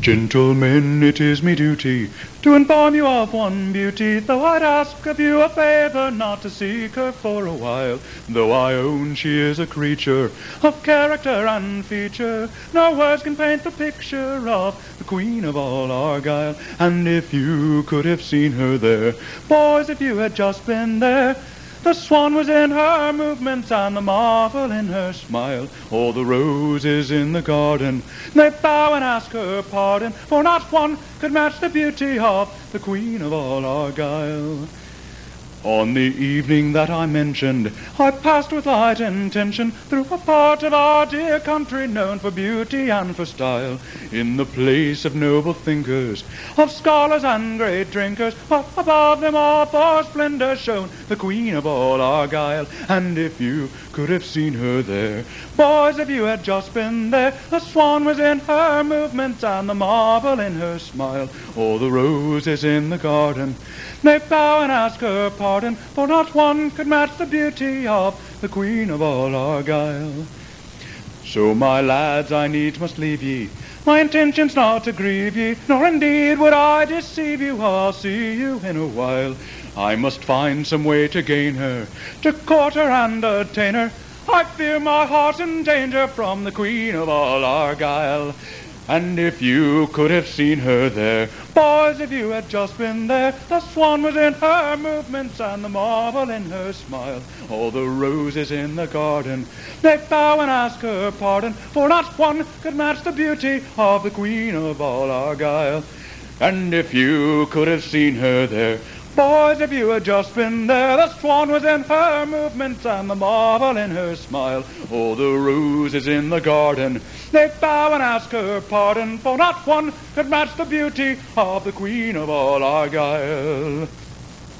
Gentlemen, it is me duty to inform you of one beauty, though I'd ask of you a favor not to seek her for a while. Though I own she is a creature of character and feature, no words can paint the picture of the Queen of all Argyle. And if you could have seen her there, boys, if you had just been there, the swan was in her movements and the marvel in her smile. All the roses in the garden, they bow and ask her pardon, for not one could match the beauty of the Queen of all Argyle. On the evening that I mentioned, I passed with light intention through a part of our dear country known for beauty and for style, in the place of noble thinkers, of scholars and great drinkers, but above them all for splendor shone the Queen of all Argyle. And if you could have seen her there, boys, if you had just been there, the swan was in her movements and the marvel in her smile. All the roses in the garden, they bow and ask her pardon, for not one could match the beauty of the Queen of all Argyle. So, my lads, I needs must leave ye. My intention's not to grieve ye, nor indeed would I deceive you. I'll see you in a while. I must find some way to gain her, to court her and attain her. I fear my heart's in danger from the Queen of all Argyle. And if you could have seen her there, boys, if you had just been there, the swan was in her movements and the marvel in her smile. All the roses in the garden, they bow and ask her pardon, for not one could match the beauty of the Queen of all Argyle. And if you could have seen her there, boys, if you had just been there, the swan was in her movements and the marvel in her smile. All the roses in the garden, they bow and ask her pardon, for not one could match the beauty of the Queen of all Argyle.